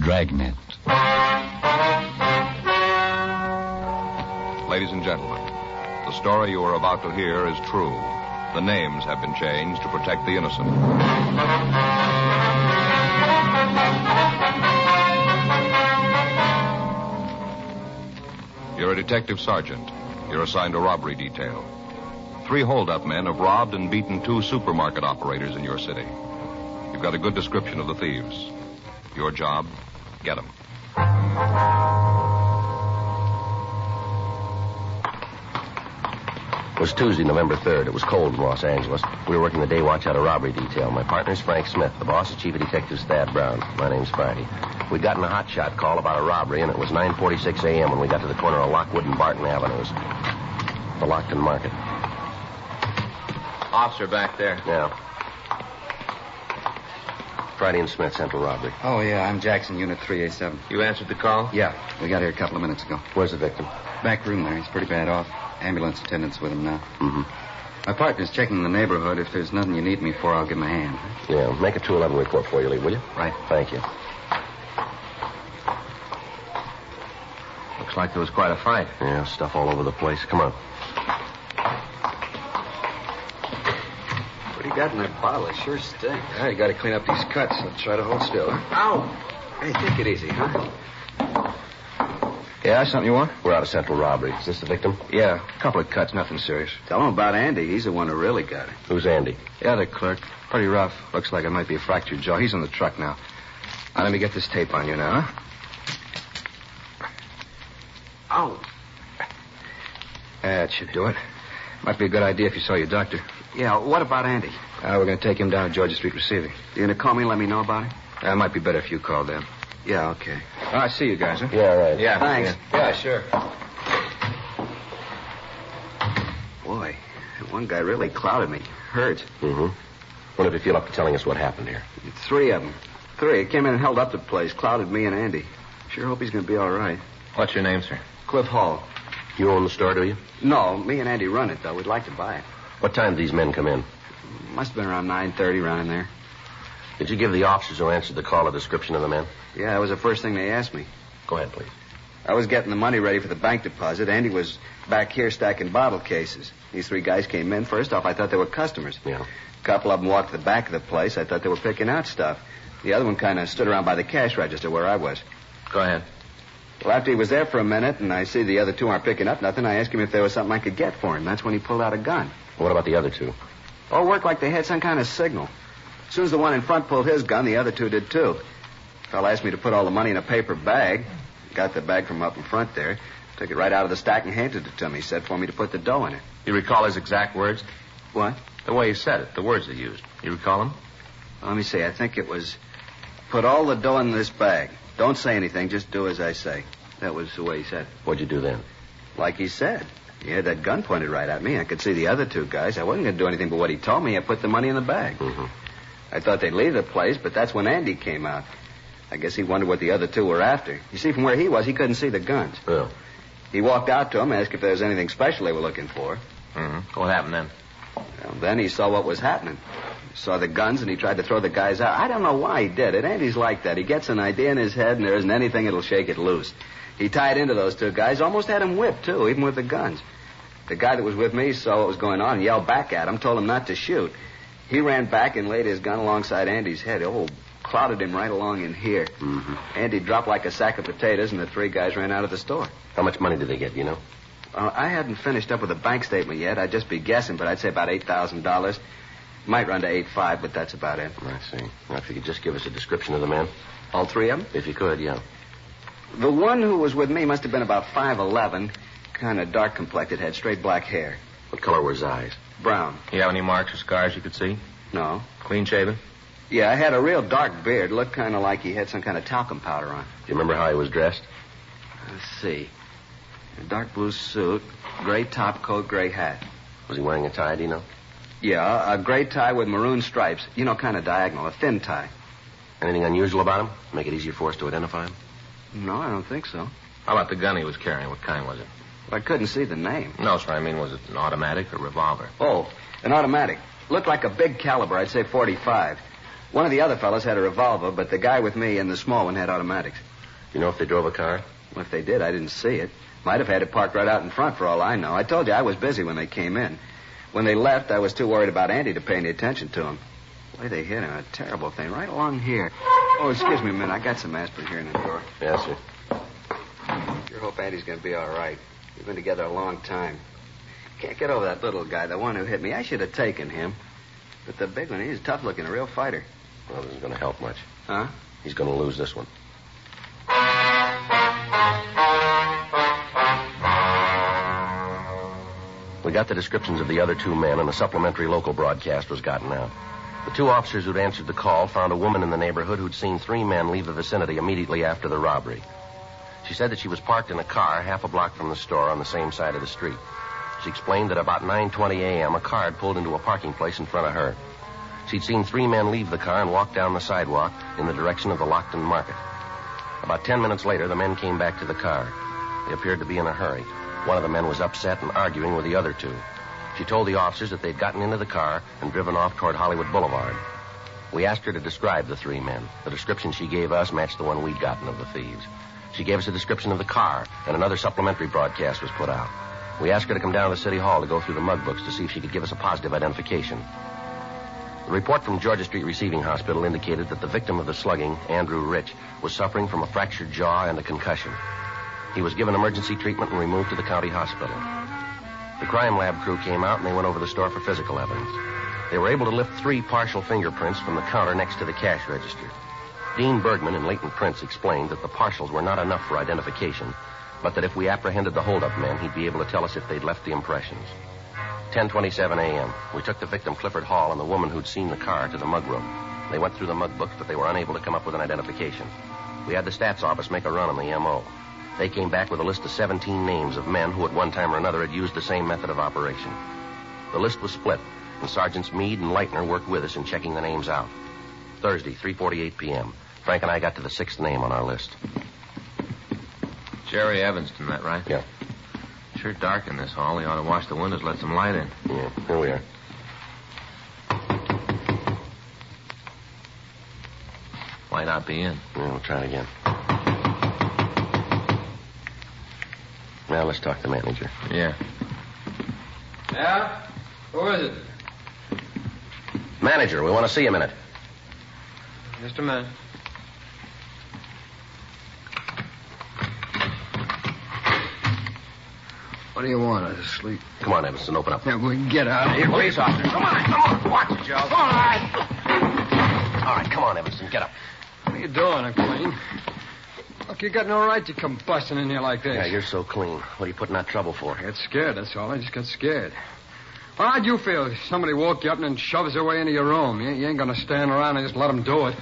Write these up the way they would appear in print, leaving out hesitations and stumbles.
Dragnet. Ladies and gentlemen, the story you are about to hear is true. The names have been changed to protect the innocent. You're a detective sergeant. You're assigned a robbery detail. 3 hold-up men have robbed and beaten 2 supermarket operators in your city. You've got a good description of the thieves. Your job, get them. It was Tuesday, November 3rd. It was cold in Los Angeles. We were working the day watch out of robbery detail. My partner's Frank Smith. The boss is Chief of Detectives Thad Brown. My name's Friday. We'd gotten a hotshot call about a robbery, and it was 9:46 a.m. when we got to the corner of Lockwood and Barton Avenues. The Lockton Market. Officer back there. Yeah. Friday and Smith, Central Robbery. Oh, yeah, I'm Jackson, Unit 3A7. You answered the call? Yeah, we got here a couple of minutes ago. Where's the victim? Back room there. He's pretty bad off. Ambulance attendant's with him now. Mm-hmm. My partner's checking the neighborhood. If there's nothing you need me for, I'll give him a hand. Yeah, make a 211 report for you, Lee, will you? Right. Thank you. Looks like there was quite a fight. Yeah, stuff all over the place. Come on. What do you got in that bottle? It sure stinks. Yeah, you got to clean up these cuts. So try to hold still. Ow! Hey, take it easy, huh? Yeah, something you want? We're out of Central Robbery. Is this the victim? Yeah, a couple of cuts, nothing serious. Tell him about Andy. He's the one who really got it. Who's Andy? Yeah, the clerk. Pretty rough. Looks like it might be a fractured jaw. He's in the truck now. Now, let me get this tape on you now, huh? Ow. That should do it. Might be a good idea if you saw your doctor. Yeah, what about Andy? We're going to take him down to Georgia Street Receiving. You going to call me and let me know about him? It might be better if you called them. Yeah, okay. All right, see you guys, huh? Yeah, right. Yeah. Thanks. Yeah, sure. Boy, that one guy really clouded me. Hurt. Mm-hmm. When did you feel up to telling us what happened here? 3 of them. 3. Came in and held up the place. Clouded me and Andy. Sure hope he's going to be all right. What's your name, sir? Cliff Hall. You own the store, do you? No, me and Andy run it, though. We'd like to buy it. What time did these men come in? Must have been around 9:30, around in there. Did you give the officers who answered the call a description of the men? Yeah, that was the first thing they asked me. Go ahead, please. I was getting the money ready for the bank deposit. Andy was back here stacking bottle cases. These 3 guys came in. First off, I thought they were customers. Yeah. A couple of them walked to the back of the place. I thought they were picking out stuff. The other one kind of stood around by the cash register where I was. Go ahead. Well, after he was there for a minute and I see the other 2 aren't picking up nothing, I asked him if there was something I could get for him. That's when he pulled out a gun. What about the other 2? Oh, worked like they had some kind of signal. As soon as the one in front pulled his gun, the other 2 did too. The fellow asked me to put all the money in a paper bag. Got the bag from up in front there. Took it right out of the stack and handed it to me. He said for me to put the dough in it. You recall his exact words? What? The way he said it, the words he used. You recall them? Let me see. I think it was, put all the dough in this bag. Don't say anything. Just do as I say. That was the way he said it. What'd you do then? Like he said. He had that gun pointed right at me. I could see the other 2 guys. I wasn't going to do anything but what he told me. I put the money in the bag. Mm-hmm. I thought they'd leave the place, but that's when Andy came out. I guess he wondered what the other 2 were after. You see, from where he was, he couldn't see the guns. Oh. He walked out to him, asked if there was anything special they were looking for. Mm-hmm. What happened then? Well, then he saw what was happening. He saw the guns, and he tried to throw the guys out. I don't know why he did it. Andy's like that. He gets an idea in his head, and there isn't anything that'll shake it loose. He tied into those 2 guys, almost had him whipped, too, even with the guns. The guy that was with me saw what was going on and yelled back at him, told him not to shoot. He ran back and laid his gun alongside Andy's head. Oh, clouded him right along in here. Mm-hmm. Andy dropped like a sack of potatoes, and the 3 guys ran out of the store. How much money did they get, you know? I hadn't finished up with a bank statement yet. I'd just be guessing, but I'd say about $8,000. Might run to 8.5, but that's about it. I see. Well, if you could just give us a description of the men. All 3 of them? If you could, yeah. The one who was with me must have been about 5'11", kind of dark complected, had straight black hair. What color were his eyes? Brown. You have any marks or scars you could see? No. Clean shaven? Yeah, I had a real dark beard. Looked kind of like he had some kind of talcum powder on. Do you remember how he was dressed? Let's see. A dark blue suit, gray top coat, gray hat. Was he wearing a tie, do you know? Yeah, a gray tie with maroon stripes. You know, kind of diagonal, a thin tie. Anything unusual about him? Make it easier for us to identify him? No, I don't think so. How about the gun he was carrying? What kind was it? Well, I couldn't see the name. No, sir. I mean, was it an automatic or revolver? Oh, an automatic. Looked like a big caliber. I'd say .45. One of the other fellas had a revolver, but the guy with me and the small one had automatics. You know if they drove a car? Well, if they did, I didn't see it. Might have had it parked right out in front for all I know. I told you I was busy when they came in. When they left, I was too worried about Andy to pay any attention to him. The way they hit him, a terrible thing, right along here. Oh, excuse me a minute. I got some aspirin here in the drawer. Yes, sir. Sure hope Andy's going to be all right. We've been together a long time. Can't get over that little guy, the one who hit me. I should have taken him. But the big one, he's tough looking, a real fighter. Well, this isn't going to help much. Huh? He's going to lose this one. We got the descriptions of the other two men, and a supplementary local broadcast was gotten out. The two officers who'd answered the call found a woman in the neighborhood who'd seen 3 men leave the vicinity immediately after the robbery. She said that she was parked in a car half a block from the store on the same side of the street. She explained that about 9:20 a.m., a car had pulled into a parking place in front of her. She'd seen 3 men leave the car and walk down the sidewalk in the direction of the Lockton Market. About 10 minutes later, the men came back to the car. They appeared to be in a hurry. One of the men was upset and arguing with the other 2. She told the officers that they'd gotten into the car and driven off toward Hollywood Boulevard. We asked her to describe the 3 men. The description she gave us matched the one we'd gotten of the thieves. She gave us a description of the car, and another supplementary broadcast was put out. We asked her to come down to City Hall to go through the mug books to see if she could give us a positive identification. The report from Georgia Street Receiving Hospital indicated that the victim of the slugging, Andrew Rich, was suffering from a fractured jaw and a concussion. He was given emergency treatment and removed to the county hospital. The crime lab crew came out and they went over the store for physical evidence. They were able to lift 3 partial fingerprints from the counter next to the cash register. Dean Bergman and Leighton Prince explained that the partials were not enough for identification, but that if we apprehended the hold-up men, he'd be able to tell us if they'd left the impressions. 10:27 a.m. We took the victim, Clifford Hall, and the woman who'd seen the car to the mug room. They went through the mug books, but they were unable to come up with an identification. We had the stats office make a run on the M.O. They came back with a list of 17 names of men who at one time or another had used the same method of operation. The list was split, and Sergeants Meade and Leitner worked with us in checking the names out. Thursday, 3:48 p.m. Frank and I got to the 6th name on our list. Jerry Evanston, that right? Yeah. Sure dark in this hall. He ought to wash the windows, let some light in. Yeah, here we are. Might not be in. Yeah, we'll try it again. Now let's talk to the manager. Yeah. Yeah? Who is it? Manager, we want to see you a minute. Just a minute. What do you want? I was asleep. Come on, Evanston, open up. Yeah, we can get out of here. Police officer, come on. Watch it, Joe. All right. All right, come on, Evanston, get up. What are you doing, McLean? Look, you got no right to come busting in here like this. Yeah, you're so clean. What are you putting that trouble for? I got scared, that's all. I just got scared. Well, how'd you feel if somebody woke you up and then shoves their way into your room? You ain't going to stand around and just let them do it.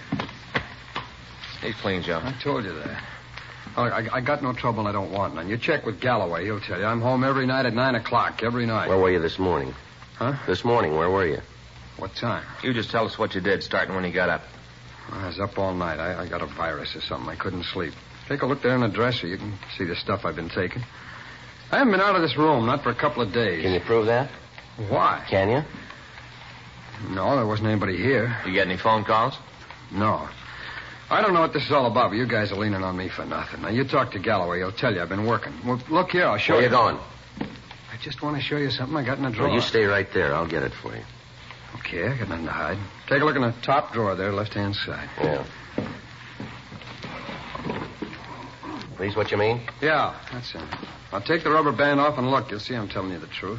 He's clean, Joe. I told you that. Look, I got no trouble and I don't want none. You check with Galloway, he'll tell you. I'm home every night at 9 o'clock, every night. Where were you this morning? Huh? This morning, where were you? What time? You just tell us what you did, starting when you got up. I was up all night. I got a virus or something. I couldn't sleep. Take a look there in the dresser. You can see the stuff I've been taking. I haven't been out of this room, not for a couple of days. Can you prove that? Why? Can you? No, there wasn't anybody here. You get any phone calls? No. I don't know what this is all about, but you guys are leaning on me for nothing. Now, you talk to Galloway. He'll tell you I've been working. Well, look here, I'll show Where you. you going? I just want to show you something I got in the drawer. Well, you stay right there. I'll get it for you. Okay, I got nothing to hide. Take a look in the top drawer there, left-hand side. Yeah. These what you mean? Yeah, that's it. Now, take the rubber band off and look. You'll see I'm telling you the truth.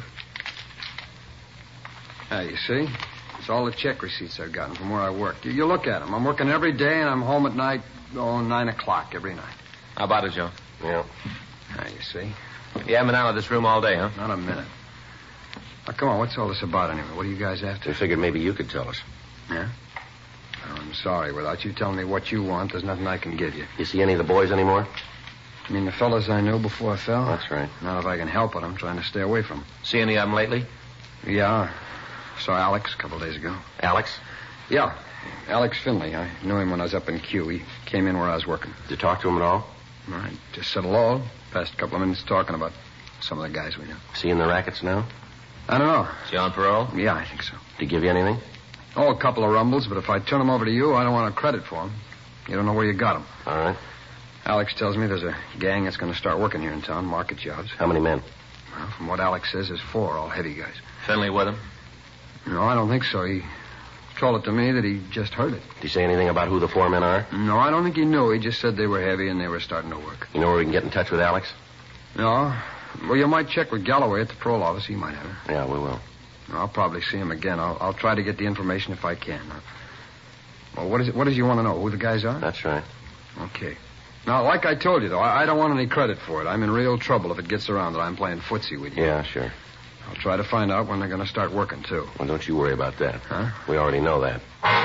Now, you see? It's all the check receipts I've gotten from where I work. You look at them. I'm working every day, and I'm home at night, 9 o'clock every night. How about it, Joe? Yeah. Now, you see? You haven't been out of this room all day, huh? Not a minute. Now, come on, what's all this about anyway? What are you guys after? We figured maybe you could tell us. Yeah? Oh, I'm sorry. Without you telling me what you want, there's nothing I can give you. You see any of the boys anymore? You mean the fellas I knew before I fell? That's right. Not if I can help it. I'm trying to stay away from them. See any of them lately? Yeah. Saw Alex a couple of days ago. Alex? Yeah. Alex Finley. I knew him when I was up in Q. He came in where I was working. Did you talk to him at all? I just said hello. Passed a couple of minutes talking about some of the guys we knew. See in the rackets now? I don't know. Is he on parole? Yeah, I think so. Did he give you anything? Oh, a couple of rumbles, but if I turn them over to you, I don't want a credit for them. You don't know where you got them. All right. Alex tells me there's a gang that's going to start working here in town, market jobs. How many men? Well, from what Alex says, there's 4, all heavy guys. Finley with him? No, I don't think so. He told it to me that he just heard it. Did he say anything about who the 4 men are? No, I don't think he knew. He just said they were heavy and they were starting to work. You know where we can get in touch with Alex? No. Well, you might check with Galloway at the parole office. He might have it. Yeah, we will. I'll probably see him again. I'll try to get the information if I can. Well, what does you want to know? Who the guys are? That's right. Okay. Now, like I told you, though, I don't want any credit for it. I'm in real trouble if it gets around that I'm playing footsie with you. Yeah, sure. I'll try to find out when they're going to start working, too. Well, don't you worry about that. Huh? We already know that.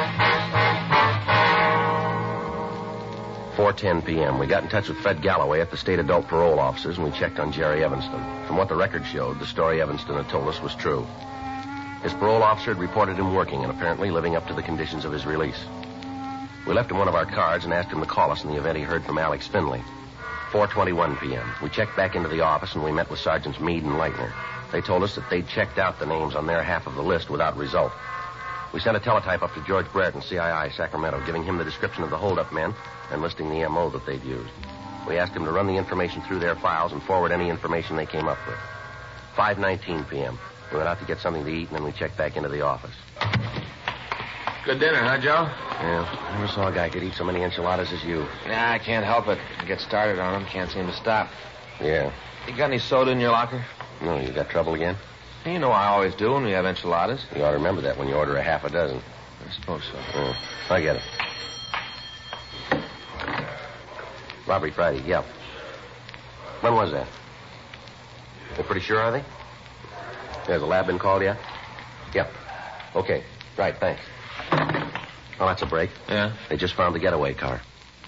4:10 p.m. We got in touch with Fred Galloway at the state adult parole offices, and we checked on Jerry Evanston. From what the record showed, the story Evanston had told us was true. His parole officer had reported him working and apparently living up to the conditions of his release. We left him one of our cards and asked him to call us in the event he heard from Alex Finley. 4:21 p.m. We checked back into the office, and we met with Sergeants Meade and Leitner. They told us that they'd checked out the names on their half of the list without result. We sent a teletype up to George Brereton, CII, Sacramento, giving him the description of the holdup men and listing the M.O. that they'd used. We asked him to run the information through their files and forward any information they came up with. 5:19 p.m. We went out to get something to eat, and then we checked back into the office. Good dinner, huh, Joe? Yeah, never saw a guy could eat so many enchiladas as you. Nah, I can't help it. I get started on them, can't seem to stop. Yeah. You got any soda in your locker? No, you got trouble again? You know I always do when we have enchiladas. You ought to remember that when you order a half a dozen. I suppose so. Yeah, I get it. Robbery Friday, yeah. When was that? They're pretty sure, are they? Has the lab been called yet? Yep. Okay. Right, thanks. Well, that's a break. Yeah? They just found the getaway car.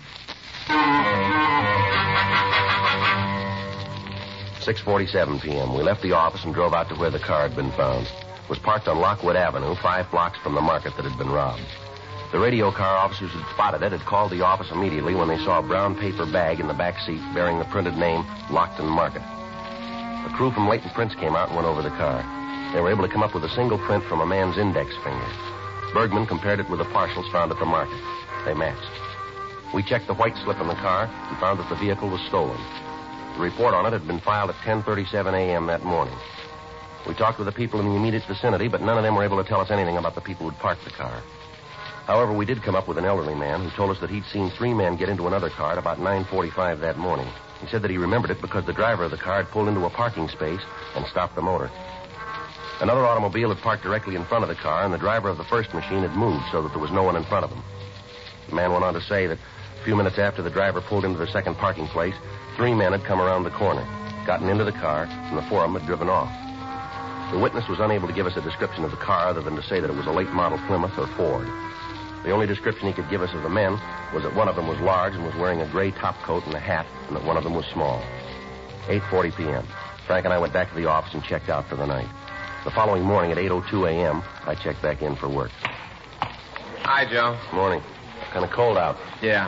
6:47 p.m. We left the office and drove out to where the car had been found. It was parked on Lockwood Avenue, 5 blocks from the market that had been robbed. The radio car officers who'd spotted it had called the office immediately when they saw a brown paper bag in the back seat bearing the printed name Lockton Market. A crew from Leighton Prince came out and went over the car. They were able to come up with a single print from a man's index finger. Bergman compared it with the partials found at the market. They matched. We checked the white slip in the car and found that the vehicle was stolen. The report on it had been filed at 10:37 a.m. that morning. We talked with the people in the immediate vicinity, but none of them were able to tell us anything about the people who'd parked the car. However, we did come up with an elderly man who told us that he'd seen 3 men get into another car at about 9:45 that morning. He said that he remembered it because the driver of the car had pulled into a parking space and stopped the motor. Another automobile had parked directly in front of the car, and the driver of the first machine had moved so that there was no one in front of him. The man went on to say that a few minutes after the driver pulled into the second parking place, 3 men had come around the corner, gotten into the car, and the 4 of them had driven off. The witness was unable to give us a description of the car other than to say that it was a late model Plymouth or Ford. The only description he could give us of the men was that one of them was large and was wearing a gray top coat and a hat, and that one of them was small. 8:40 p.m. Frank and I went back to the office and checked out for the night. The following morning at 8:02 a.m., I checked back in for work. Hi, Joe. Morning. Kind of cold out. Yeah.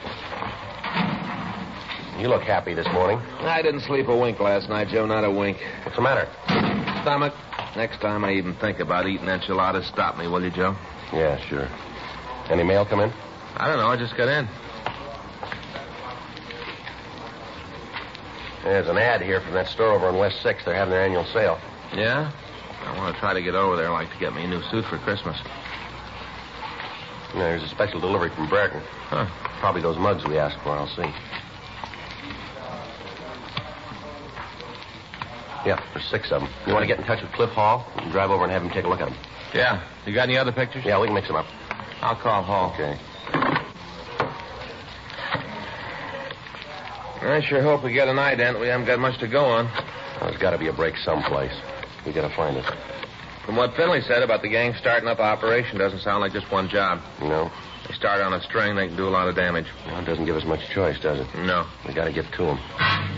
You look happy this morning. I didn't sleep a wink last night, Joe, not a wink. What's the matter? Stomach. Next time I even think about eating enchiladas, stop me, will you, Joe? Yeah, sure. Any mail come in? I don't know. I just got in. There's an ad here from that store over on West 6th. They're having their annual sale. Yeah? I want to try to get over there. I'd like to get me a new suit for Christmas. Yeah, there's a special delivery from Brereton. Huh. Probably those mugs we asked for. I'll see. Yeah, there's 6 of them. You want to get in touch with Cliff Hall? You can drive over and have him take a look at them. Yeah. You got any other pictures? Yeah, we can mix them up. I'll call Hall. Okay. I sure hope we get an ident. We haven't got much to go on. Well, there's got to be a break someplace. We got to find it. From what Finley said about the gang starting up an operation, doesn't sound like just one job. No? They start on a string, they can do a lot of damage. Well, it doesn't give us much choice, does it? No. We got to get to them.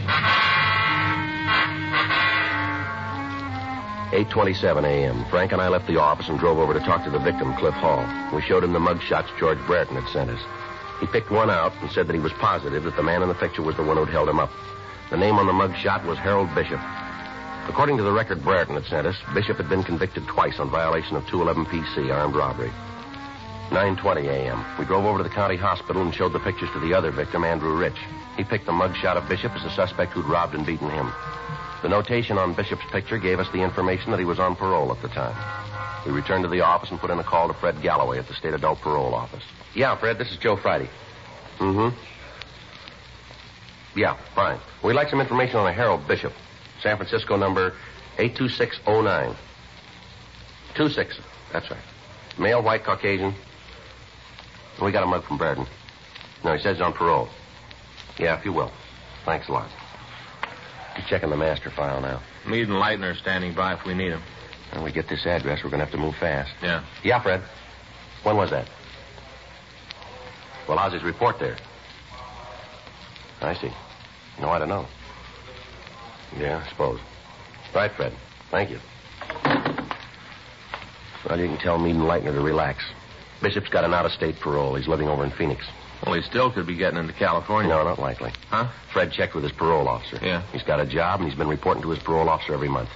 8:27 a.m. Frank and I left the office and drove over to talk to the victim, Cliff Hall. We showed him the mug shots George Brereton had sent us. He picked one out and said that he was positive that the man in the picture was the one who'd held him up. The name on the mug shot was Harold Bishop. According to the record Brereton had sent us, Bishop had been convicted twice on violation of 211 PC, armed robbery. 9:20 a.m. We drove over to the county hospital and showed the pictures to the other victim, Andrew Rich. He picked the mugshot of Bishop as the suspect who'd robbed and beaten him. The notation on Bishop's picture gave us the information that he was on parole at the time. We returned to the office and put in a call to Fred Galloway at the State Adult Parole Office. Yeah, Fred, this is Joe Friday. Mm-hmm. Yeah, fine. We'd like some information on a Harold Bishop. San Francisco number 82609. 26, that's right. Male, white, Caucasian. We got a mug from Brereton. No, he says he's on parole. Yeah, if you will. Thanks a lot. He's checking the master file now. Meade and Leitner are standing by if we need them. When we get this address, we're going to have to move fast. Yeah. Yeah, Fred. When was that? Well, how's his report there? I see. No, I don't know. Yeah, I suppose. Right, Fred. Thank you. Well, you can tell Meade and Leitner to relax. Bishop's got an out-of-state parole. He's living over in Phoenix. Well, he still could be getting into California. No, not likely. Huh? Fred checked with his parole officer. Yeah. He's got a job, and he's been reporting to his parole officer every month.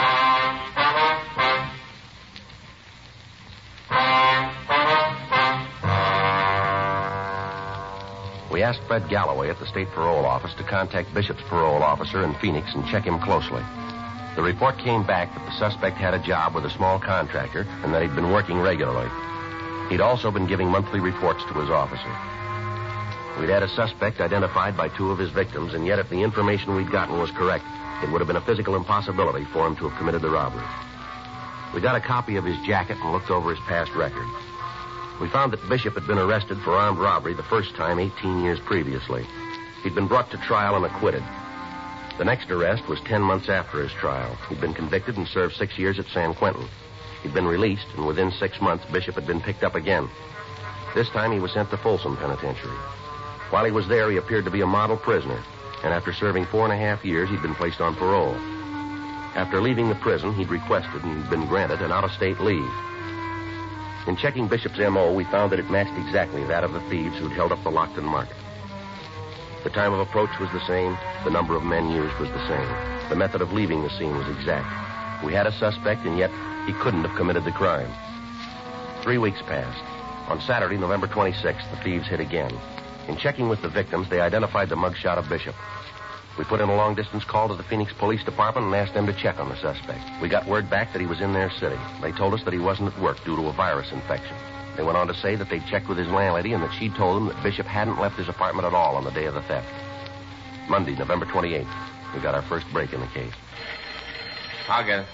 We asked Fred Galloway at the state parole office to contact Bishop's parole officer in Phoenix and check him closely. The report came back that the suspect had a job with a small contractor and that he'd been working regularly. He'd also been giving monthly reports to his officer. We'd had a suspect identified by two of his victims, and yet if the information we'd gotten was correct, it would have been a physical impossibility for him to have committed the robbery. We got a copy of his jacket and looked over his past record. We found that Bishop had been arrested for armed robbery the first time 18 years previously. He'd been brought to trial and acquitted. The next arrest was 10 months after his trial. He'd been convicted and served 6 years at San Quentin. He'd been released, and within 6 months, Bishop had been picked up again. This time, he was sent to Folsom Penitentiary. While he was there, he appeared to be a model prisoner, and after serving 4.5 years, he'd been placed on parole. After leaving the prison, he'd requested and been granted an out-of-state leave. In checking Bishop's M.O., we found that it matched exactly that of the thieves who'd held up the Lockton Market. The time of approach was the same. The number of men used was the same. The method of leaving the scene was exact. We had a suspect, and yet he couldn't have committed the crime. 3 weeks passed. On Saturday, November 26th, the thieves hit again. In checking with the victims, they identified the mugshot of Bishop. We put in a long-distance call to the Phoenix Police Department and asked them to check on the suspect. We got word back that he was in their city. They told us that he wasn't at work due to a virus infection. They went on to say that they'd checked with his landlady and that she'd told them that Bishop hadn't left his apartment at all on the day of the theft. Monday, November 28th, we got our first break in the case. I'll get it.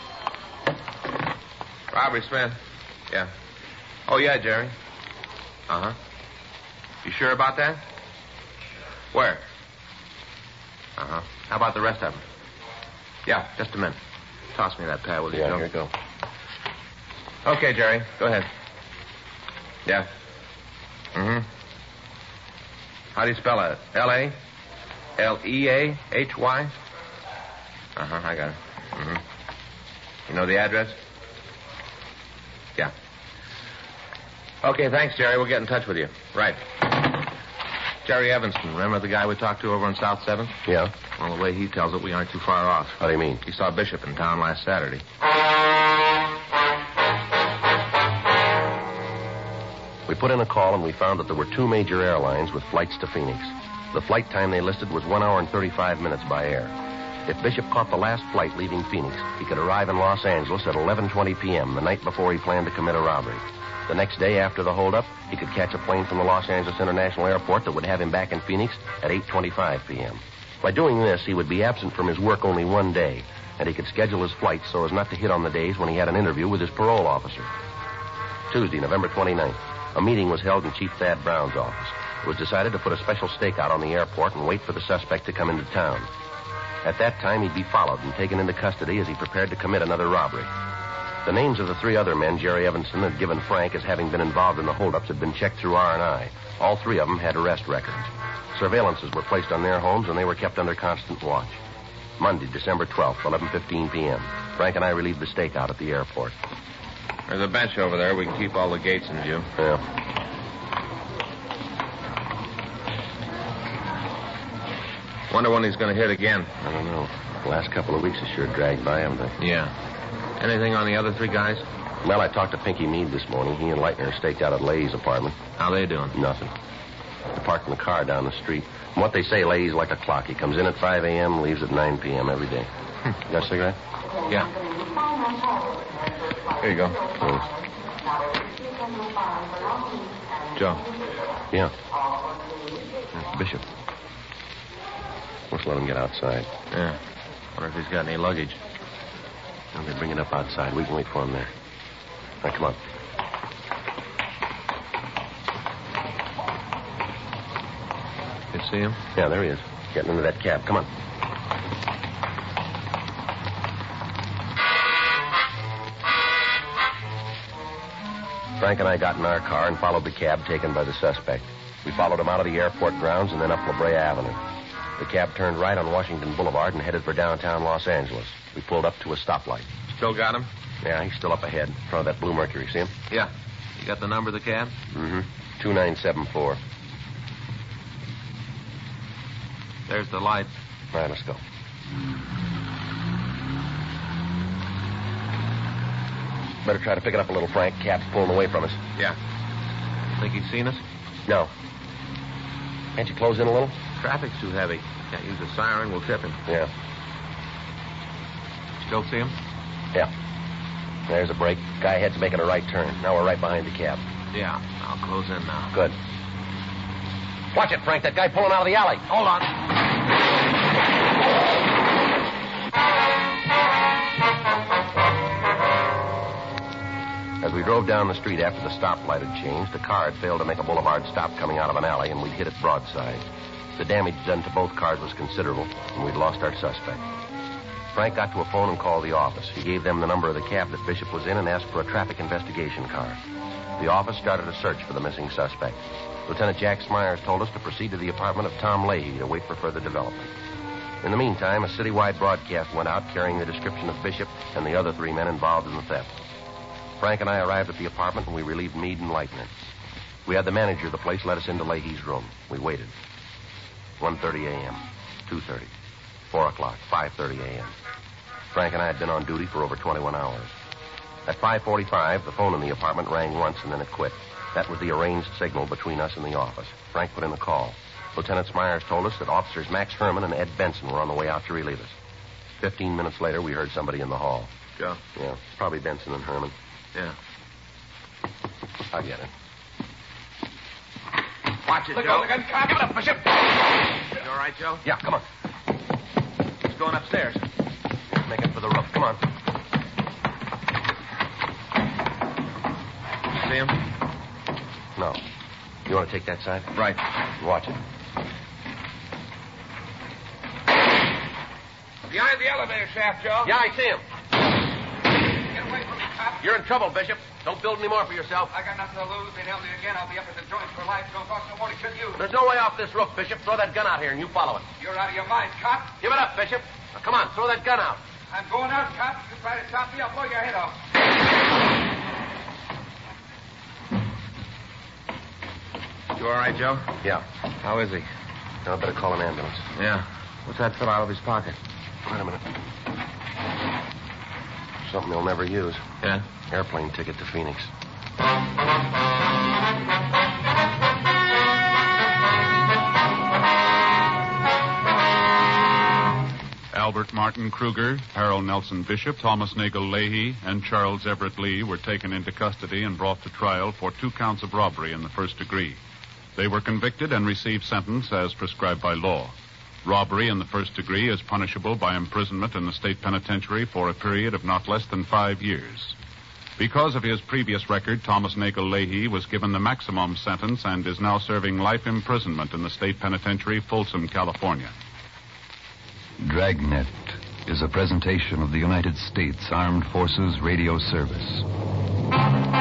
Robbery, Smith. Yeah. Oh, yeah, Jerry. Uh-huh. You sure about that? Where? Uh-huh. How about the rest of them? Yeah, just a minute. Toss me that pad, will you, Yeah, Joe? here you go. Okay, Jerry. Go ahead. Yeah. Mm-hmm. How do you spell it? L-A? L-E-A-H-Y? Uh-huh, I got it. Mm-hmm. You know the address? Yeah. Okay, thanks, Jerry. We'll get in touch with you. Right. Jerry Evanston, remember the guy we talked to over on South 7th? Yeah? Well, the way he tells it, we aren't too far off. How do you mean? He saw Bishop in town last Saturday. We put in a call and we found that there were 2 major airlines with flights to Phoenix. The flight time they listed was 1 hour and 35 minutes by air. If Bishop caught the last flight leaving Phoenix, he could arrive in Los Angeles at 11:20 p.m., the night before he planned to commit a robbery. The next day after the holdup, he could catch a plane from the Los Angeles International Airport that would have him back in Phoenix at 8:25 p.m. By doing this, he would be absent from his work only 1 day, and he could schedule his flights so as not to hit on the days when he had an interview with his parole officer. Tuesday, November 29th, a meeting was held in Chief Thad Brown's office. It was decided to put a special stakeout on the airport and wait for the suspect to come into town. At that time, he'd be followed and taken into custody as he prepared to commit another robbery. The names of the 3 other men Jerry Evanston had given Frank as having been involved in the holdups had been checked through R&I. All 3 of them had arrest records. Surveillances were placed on their homes, and they were kept under constant watch. Monday, December 12th, 11:15 p.m. Frank and I relieved the stakeout at the airport. There's a bench over there. We can keep all the gates in view. Yeah. Wonder when he's going to hit again. I don't know. The last couple of weeks has sure dragged by, haven't they? Yeah. Anything on the other 3 guys? Well, I talked to Pinky Meade this morning. He and Leitner are staked out at Leahy's apartment. How they doing? Nothing. They're parking the car down the street. From what they say, Leahy's like a clock. He comes in at 5 a.m., leaves at 9 p.m. every day. You got a cigarette? Yeah. Here you go. Thanks. Joe. Yeah. Bishop. Let's let him get outside. Yeah. Wonder if he's got any luggage. Well, they bring it up outside. We can wait for him there. All right, come on. You see him? Yeah, there he is. Getting into that cab. Come on. Frank and I got in our car and followed the cab taken by the suspect. We followed him out of the airport grounds and then up La Brea Avenue. The cab turned right on Washington Boulevard and headed for downtown Los Angeles. We pulled up to a stoplight. Still got him? Yeah, he's still up ahead, in front of that blue Mercury. See him? Yeah. You got the number of the cab? Mm-hmm. 2974. There's the light. All right, let's go. Better try to pick it up a little, Frank. Cab's pulling away from us. Yeah. Think he's seen us? No. Can't you close in a little? Traffic's too heavy. Can't use a siren. We'll trip him. Yeah. Still see him? Yeah. There's a break. Guy ahead's making a right turn. Now we're right behind the cab. Yeah. I'll close in now. Good. Watch it, Frank. That guy pulling out of the alley. Hold on. As we drove down the street after the stoplight had changed, the car had failed to make a boulevard stop coming out of an alley, and we'd hit it broadside. The damage done to both cars was considerable, and we'd lost our suspect. Frank got to a phone and called the office. He gave them the number of the cab that Bishop was in and asked for a traffic investigation car. The office started a search for the missing suspect. Lieutenant Jack Smyers told us to proceed to the apartment of Tom Leahy to wait for further development. In the meantime, a citywide broadcast went out carrying the description of Bishop and the other 3 men involved in the theft. Frank and I arrived at the apartment, and we relieved Meade and Leitner. We had the manager of the place let us into Leahy's room. We waited. 1:30 a.m., 2:30, 4 o'clock, 5:30 a.m. Frank and I had been on duty for over 21 hours. At 5:45, the phone in the apartment rang once, and then it quit. That was the arranged signal between us and the office. Frank put in the call. Lieutenant Smyers told us that officers Max Herman and Ed Benson were on the way out to relieve us. 15 minutes later, we heard somebody in the hall. Joe? Yeah, probably Benson and Herman. Yeah. I'll get it. Watch it, Look Joe. out, look out. Give it up, Bishop. You all right, Joe? Yeah, come on. He's going upstairs. Make it for the roof. Come on. You see him? No. You want to take that side? Right. Watch it. Behind the elevator shaft, Joe. Yeah, I see him. Get away from me, cop. You're in trouble, Bishop. Don't build any more for yourself. I got nothing to lose. They nail me again. I'll be up at the joint for life. Don't talk no more. Should you? There's no way off this roof, Bishop. Throw that gun out here and you follow it. You're out of your mind, cop. Give it up, Bishop. Now, come on, throw that gun out. I'm going out, cop. You try to stop me, I'll blow your head off. You all right, Joe? Yeah. How is he? Now, I better call an ambulance. Yeah. What's that fill out of his pocket? Wait a minute. Something he'll never use. Yeah? Airplane ticket to Phoenix. Albert Martin Kruger, Harold Nelson Bishop, Thomas Nagel Leahy, and Charles Everett Lee were taken into custody and brought to trial for 2 counts of robbery in the first degree. They were convicted and received sentence as prescribed by law. Robbery in the first degree is punishable by imprisonment in the state penitentiary for a period of not less than 5 years. Because of his previous record, Thomas Nagel Leahy was given the maximum sentence and is now serving life imprisonment in the state penitentiary, Folsom, California. Dragnet is a presentation of the United States Armed Forces Radio Service.